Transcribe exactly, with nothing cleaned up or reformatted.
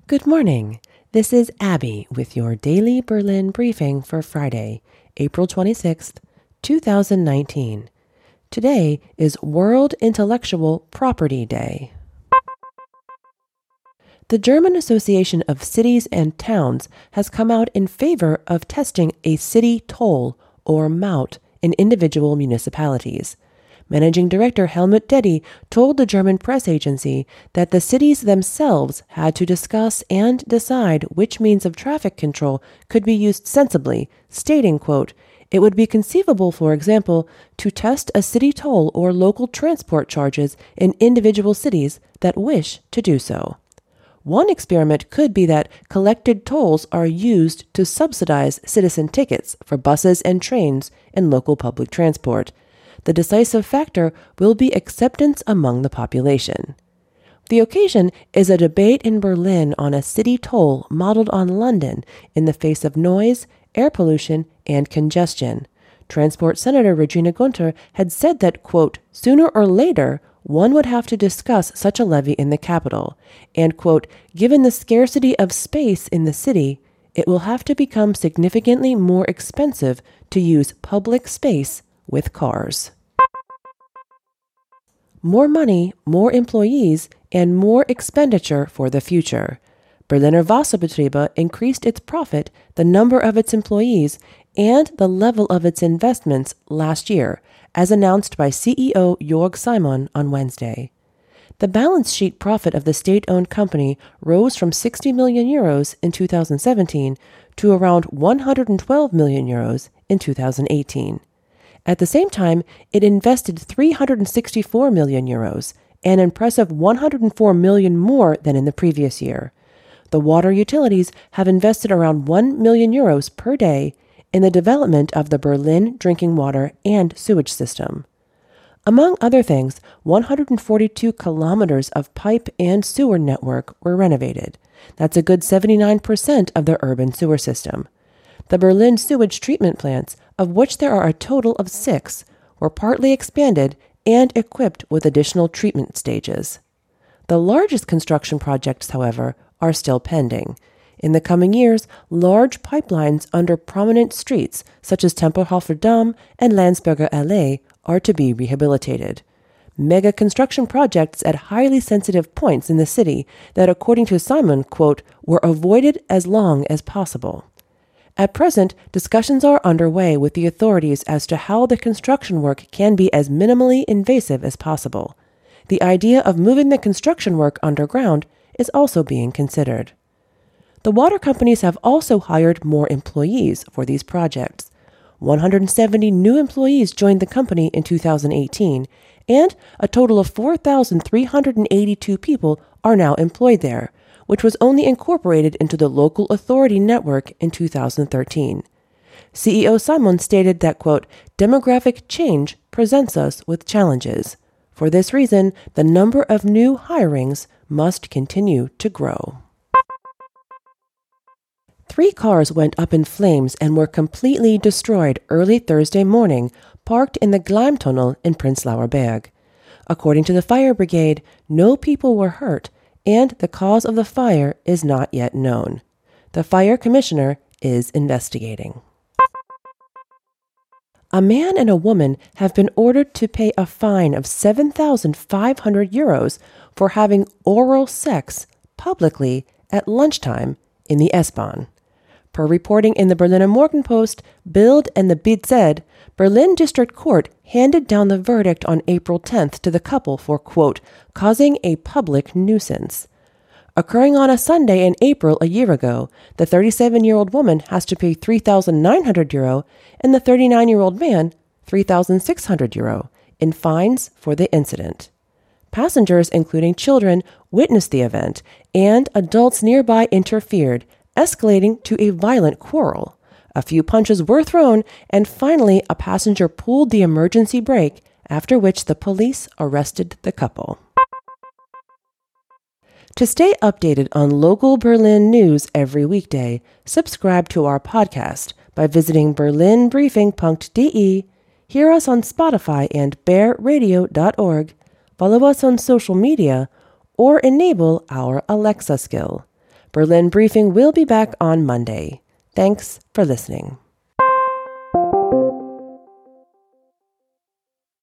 Good morning. This is Abby with your daily Berlin briefing for Friday, April twenty-sixth, two thousand nineteen. Today is World Intellectual Property Day. The German Association of Cities and Towns has come out in favor of testing a city toll, or Maut, in individual municipalities. Managing Director Helmut Dedi told the German press agency that the cities themselves had to discuss and decide which means of traffic control could be used sensibly, stating, quote, "It would be conceivable, for example, to test a city toll or local transport charges in individual cities that wish to do so. One experiment could be that collected tolls are used to subsidize citizen tickets for buses and trains in local public transport. The decisive factor will be acceptance among the population." The occasion is a debate in Berlin on a city toll modeled on London in the face of noise, air pollution, and congestion. Transport Senator Regina Gunther had said that, quote, "Sooner or later, one would have to discuss such a levy in the capital, and, quote, given the scarcity of space in the city, it will have to become significantly more expensive to use public space with cars." More money, more employees, and more expenditure for the future. Berliner Wasserbetriebe increased its profit, the number of its employees, and the level of its investments last year, as announced by C E O Jörg Simon on Wednesday. The balance sheet profit of the state-owned company rose from sixty million euros in two thousand seventeen to around one hundred twelve million euros in two thousand eighteen. At the same time, it invested three hundred sixty-four million euros, an impressive one hundred four million more than in the previous year. The water utilities have invested around one million euros per day in the development of the Berlin drinking water and sewage system. Among other things, one hundred forty-two kilometers of pipe and sewer network were renovated. That's a good seventy-nine percent of the urban sewer system. The Berlin sewage treatment plants, of which there are a total of six, were partly expanded and equipped with additional treatment stages. The largest construction projects, however, are still pending. In the coming years, large pipelines under prominent streets, such as Tempelhofer Damm and Landsberger Allee, are to be rehabilitated. Mega construction projects at highly sensitive points in the city that, according to Simon, quote, were avoided as long as possible. At present, discussions are underway with the authorities as to how the construction work can be as minimally invasive as possible. The idea of moving the construction work underground is also being considered. The water companies have also hired more employees for these projects. one hundred seventy new employees joined the company in two thousand eighteen, and a total of four thousand three hundred eighty-two people are now employed there, which was only incorporated into the local authority network in two thousand thirteen. C E O Simon stated that, quote, "Demographic change presents us with challenges. For this reason, the number of new hirings must continue to grow." Three cars went up in flames and were completely destroyed early Thursday morning, parked in the Gleimtunnel in Prenzlauer Berg. According to the fire brigade, no people were hurt, and the cause of the fire is not yet known. The fire commissioner is investigating. A man and a woman have been ordered to pay a fine of seven thousand five hundred euros for having oral sex publicly at lunchtime in the S-Bahn. Per reporting in the Berliner Morgenpost, Bild, and the B Z, Berlin District Court handed down the verdict on April tenth to the couple for, quote, causing a public nuisance. Occurring on a Sunday in April a year ago, the thirty-seven-year-old woman has to pay three thousand nine hundred euro and the thirty-nine-year-old man three thousand six hundred euro in fines for the incident. Passengers, including children, witnessed the event, and adults nearby interfered, escalating to a violent quarrel. A few punches were thrown, and finally a passenger pulled the emergency brake, after which the police arrested the couple. To stay updated on local Berlin news every weekday, subscribe to our podcast by visiting berlin briefing dot d e, hear us on Spotify and bear radio dot org, follow us on social media, or enable our Alexa skill. Berlin Briefing will be back on Monday. Thanks for listening.